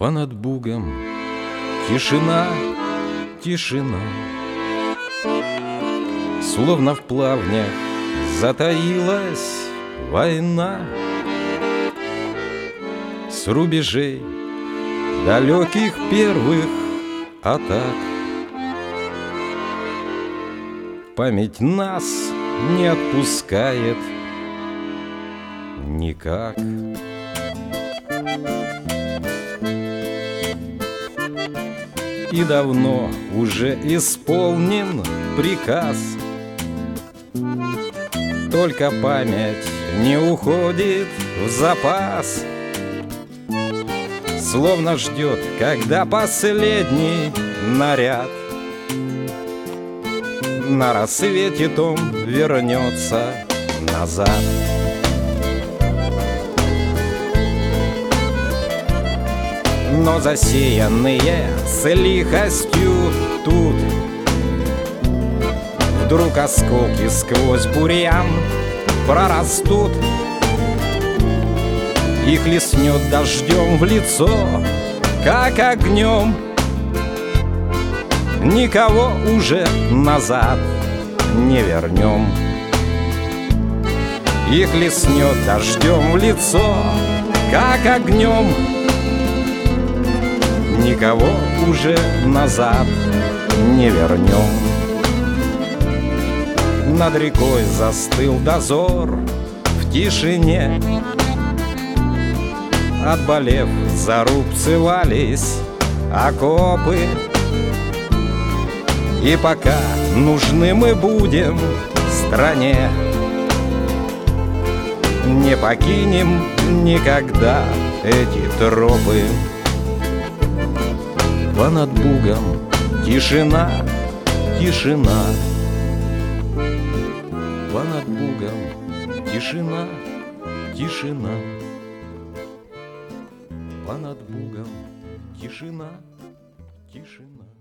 Понад Бугом тишина, тишина, словно в плавнях затаилась война. С рубежей далеких первых атак память нас не отпускает никак. И давно уже исполнен приказ, только память не уходит в запас, словно ждет, когда последний наряд на рассвете том вернется назад. Но засеянные с лихостью тут вдруг осколки сквозь бурьян прорастут. Их леснет дождем в лицо, как огнем. Никого уже назад не вернем. Их леснет дождем в лицо, как огнем. Никого уже назад не вернем. Над рекой застыл дозор в тишине. Отболев, зарубцевались окопы. И пока нужны мы будем стране, не покинем никогда эти тропы. Понад Бугом тишина, тишина, понад Бугом тишина, тишина, понад Бугом тишина, тишина.